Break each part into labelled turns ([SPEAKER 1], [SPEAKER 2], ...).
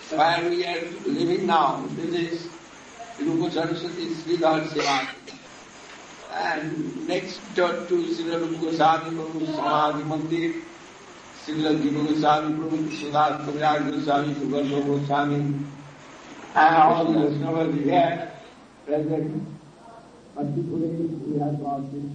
[SPEAKER 1] where we are living now. This is Rupa Saraswati Sridhar Seva. And next door to Srila Rupa Goswami Prabhu's Samadhi Mandir, Srila Jiva Goswami Prabhu, Srila Kaviraj Goswami, Srila Goswami, and all the Vaishnavas here present. Particularly we have got this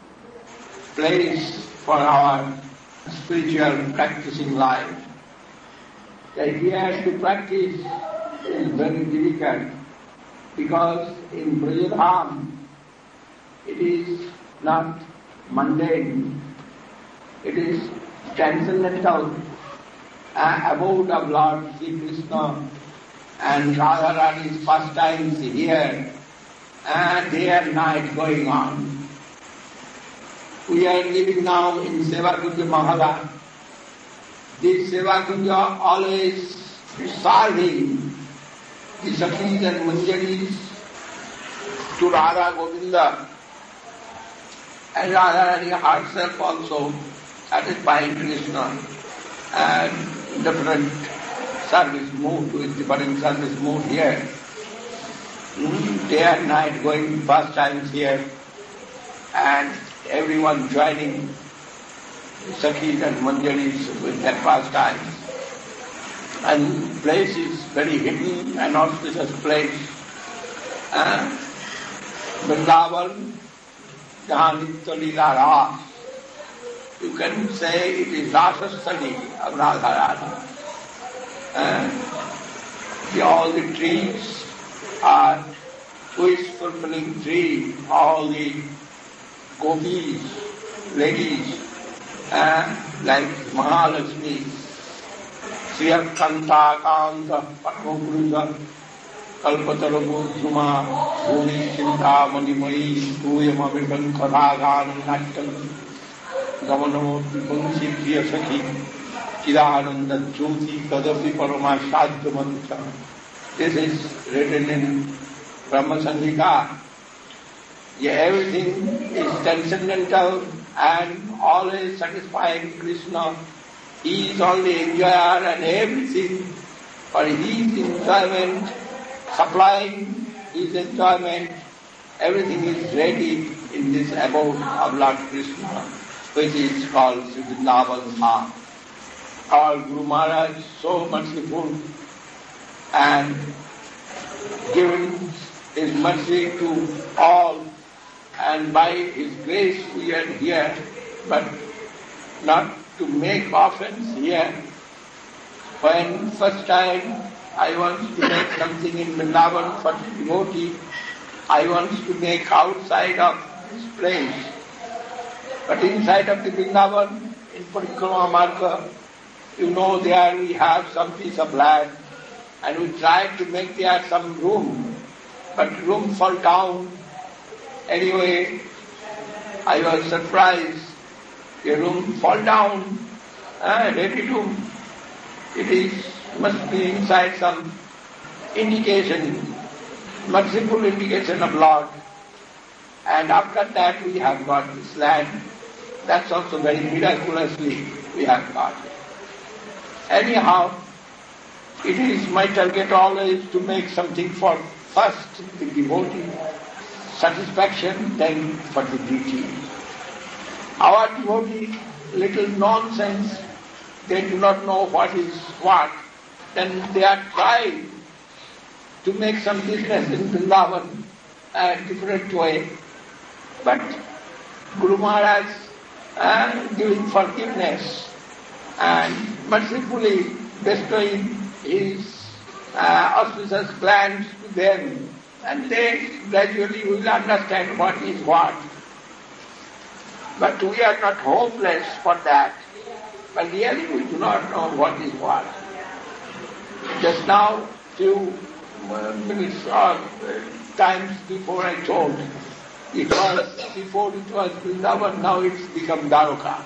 [SPEAKER 1] place for our spiritual practicing life. That here to practice is very difficult because in Brajadham it is not mundane, it is transcendental abode of Lord Sri Krishna and Radharani's pastimes here and day and night going on. We are living now in Sevakunja Mahala. This Sevakunja always serving the Sakhis and Manjaris to Radha Govinda, and Radharani herself also satisfying Krishna and different service mood with different service mood here. Day and night going pastimes here and everyone joining Sakhis and Manjaris with their pastimes. And place is very hidden and auspicious place. Vrindavan, Jahan Nitya Leela Ras. You can say it is Rasasthali of Radharani. All the trees are wish-fulfilling trees, all the gopis, ladies, like Mahalakshmi, Sriyakanta, Kanta, Padmapuruja, Kalpatarabu, Suma, Bhumi, Shinta, Manimai, Tuyamavikan, Karagan, Nattan, Gamanamurti, Punsi, Priyasaki, Chidananda, Jyoti, Kadapi, Parama, Shadya Mantra. This is written in Brahma Sandhika. Everything is transcendental and always satisfying Krishna. He is only enjoyer and everything for his enjoyment, supplying his enjoyment. Everything is ready in this abode of Lord Krishna, which is called Sri Vrindavan Dham. Our Guru Maharaj is so merciful and giving his mercy to all, and by his grace we are here, but not to make offense here. When first time I want to make something in Vrindavan for the devotee, I want to make outside of this place. But inside of the Vrindavan, in Parikrama Marga, there we have some piece of land, and we tried to make there some room, but room fall down. Anyway, I was surprised. The room fall down, ready room. It must be inside some indication, merciful indication of Lord. And after that we have got this land. That's also very miraculously we have got it. Anyhow, it is my target always to make something for first the devotee satisfaction, then for the deity. Our devotees, little nonsense, they do not know what is what, then they are trying to make some business in Vrindavan a different way. But Guru Maharaj giving forgiveness and mercifully bestowing his auspicious plans to them, and they gradually will understand what is what. But we are not hopeless for that. But really we do not know what is what. Just now, few minutes or times before I told, before it was Vrindavan, now it's become Dwarka.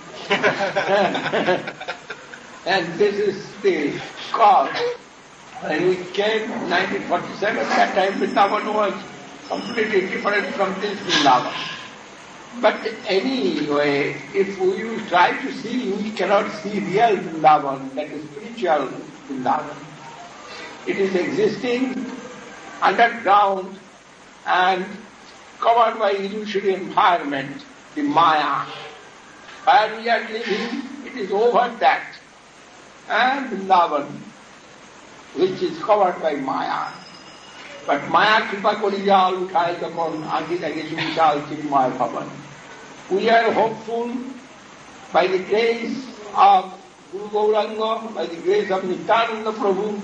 [SPEAKER 1] And this is the cause. When we came in 1947, that time Vrindavan was completely different from this Vrindavan. But anyway, if we try to see, we cannot see real Vrindavan, that is spiritual Vrindavan. It is existing underground and covered by illusory environment, the Maya. Where we are living, it is over that. And Vrindavan, which is covered by Maya. But Maya kripa kori jal uthai takon agi lage chal chimay bhavan. We are hopeful by the grace of Guru Gauranga, by the grace of Nityananda Prabhu,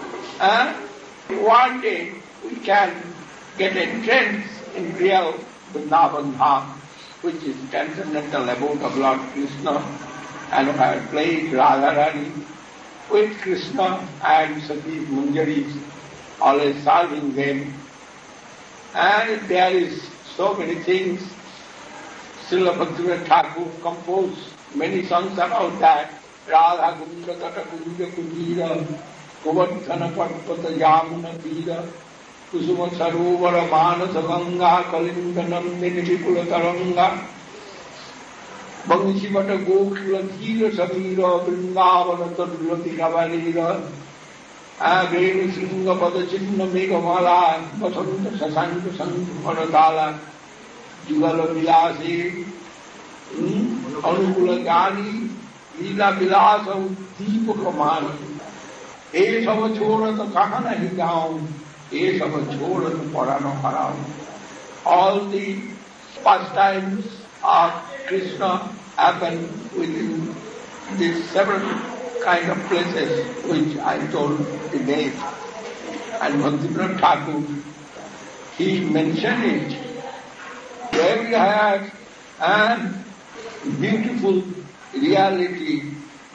[SPEAKER 1] one day we can get entrance in real Vrindavan Dham, which is transcendental abode of Lord Krishna, and where played Radharani with Krishna and Sati Manjaris, always serving them. And there is so many things. Srila Bhaktivinoda Thakur composed many songs about that. Radha Kunda Tata Kunda Kundira, Govardhana Parpata Yamuna Tira, Kusuma Sarovara Manasa Ganga, Kalinga Nandini Vipula Taranga, Bangshivata Gokula Thira Samira, Vrindavana Tadulati Kavalira, Venu Singa Pada Chinna Megamala, Vasanta Sasanta Sankaranatala, Jugala Vilasi, Anukula Gani, Lila Vilasa, Deepa Kamani. ये सब छोड़ तो कहाँ नहीं जाऊं, ये सब छोड़ तो पढ़ाना पढ़ाऊं. All the pastimes of Krishna happen within these several kind of places which I told the name. And Bhaktivinoda Thakur, he mentioned it. Where we have a beautiful reality,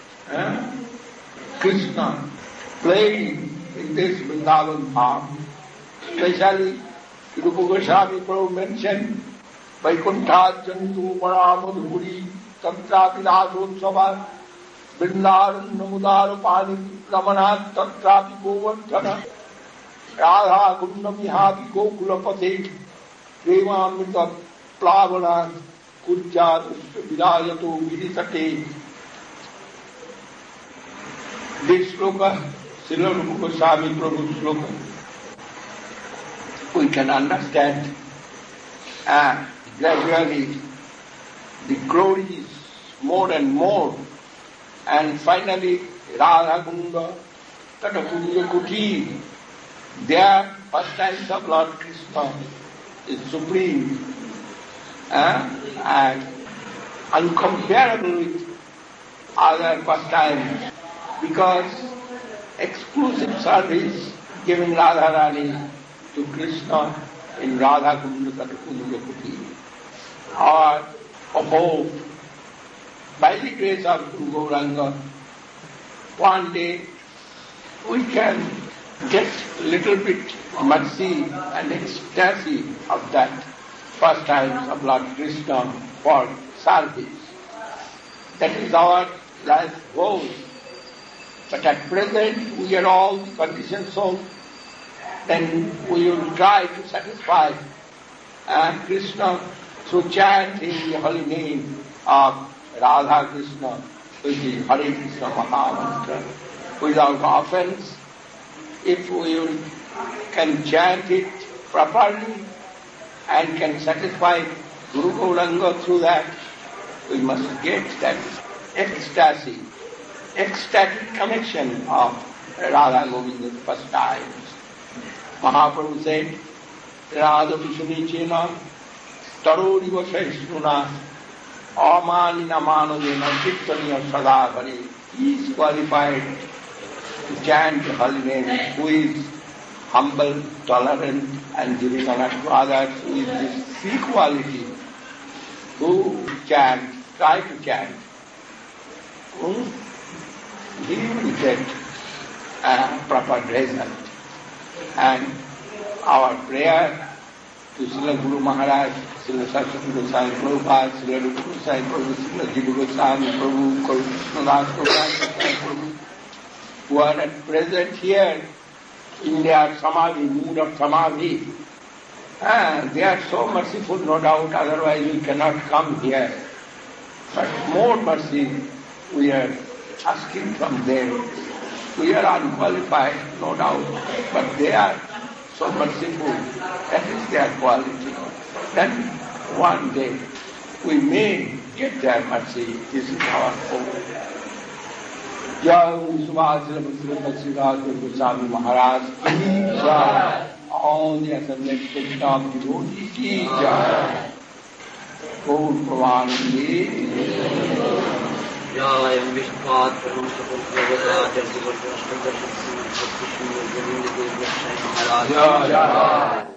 [SPEAKER 1] Krishna playing in this Vrindavan Dham. Especially, Rupa Goswami Prabhu mentioned, Vaikuntha Jantu Paramadhuri Tantra Vilashotsava Vrindavan Namudara Pani Ramanat Tantra Govardhana Radha Kunda Mihati Gokula Pate Premamrita Plavana Kurja Vilayato Virisate. This sloka, Srila Rupa Goswami Prabhu sloka, we can understand gradually the glories more and more, and finally Radha Kunda, Tata Kunda Kuti, their pastimes of Lord Krishna is supreme and uncomparable with other pastimes, because exclusive service given Radharani to Krishna in Radha Kunda Kunda Kuti are above by the grace of Guru Gauranga. One day we can get little bit mercy and ecstasy of that pastimes of Lord Krishna for service. That is our life goal. But at present we are all conditioned souls, then we will try to satisfy Krishna through chanting the holy name of Radha Krishna, which is Hare Krishna Mahamantra, without offense. If we can chant it properly and can satisfy Guru Gauranga through that, we must get that ecstasy, ecstatic connection of Radha Govinda's pastimes. Mahaprabhu said, Radha Vishunichena Taroriva Shaishruna Amanina Manodena Chittaniya Sadavani. He is qualified to chant the holy name, who is humble, tolerant and giving honor to others, who is this free quality, who chant, try to chant. He will get a proper result. And our prayer to Srila Guru Maharaj, Srila Saraswati Goswami Prabhupada, Srila Rupa Goswami Prabhu, Srila Jiva Goswami Prabhu, Krishnadas Prabhu, who are at present here in their samadhi, mood of samadhi. They are so merciful, no doubt, otherwise we cannot come here. But more mercy we are asking from them. We are unqualified, no doubt, but they are so merciful. That is their quality. Then one day we may get their mercy. This is our hope. Jai Subhasrama Goswami Maharaj ki Jai. All the assembled Krishna devotees ki Jai. Gaur Pramanandi.
[SPEAKER 2] Jai Vishnupat Param Sapurvavara Jai Guru Krishna Maharaj.
[SPEAKER 1] Jai.